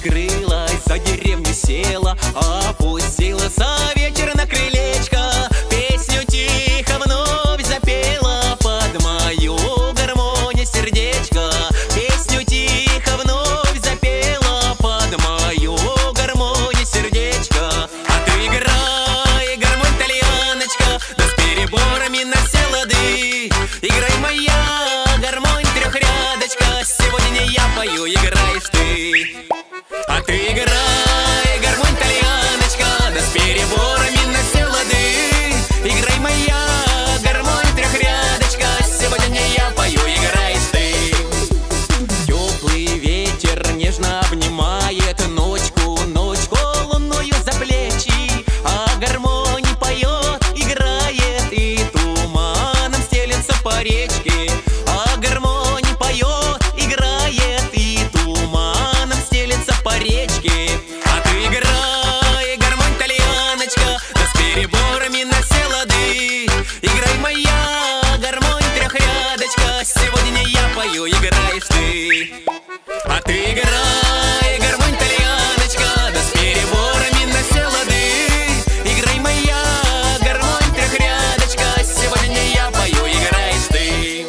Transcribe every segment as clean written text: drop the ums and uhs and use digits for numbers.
скрылась, за деревню села, опустилась вечер на крылечко, песню тихо вновь запела под мою гармонию сердечко. Песню тихо вновь запела под мою гармонию сердечко. А ты играй, гармонь тальяночка, да с переборами на все лады. Играй, моя гармонь трехрядочка, сегодня не я пою, играешь ты. А ты играй, гармонь тальяночка, да с переборами на все лады. Играй, моя гармонь трехрядочка, сегодня не я пою, играешь ты. Теплый ветер нежно обнимает ночку, ночку луною за плечи, а гармонь поет, играет, и туманом стелется по речке. А гармонь поет, играет, и туманом стелется по речке. А ты играй, гармонь тальяночка, да с переборами на все лады. Играй, моя гармонь трехрядочка, сегодня не я пою, играешь ты. А ты играй, гармонь тальяночка, да с переборами на все лады. Играй, моя гармонь трехрядочка, сегодня не я пою, играешь ты.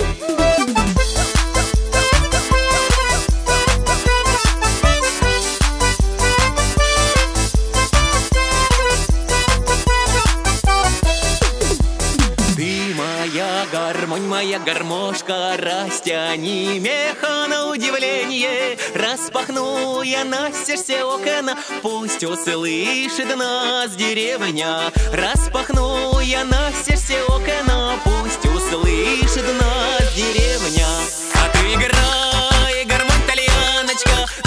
Ты моя гармонь, моя гармошка, растяни меха на удивление. Распахну я настежь все окна, пусть услышит нас деревня. Распахну я настежь все окна, пусть услышит нас деревня. А ты играй, гармонь тальяночка,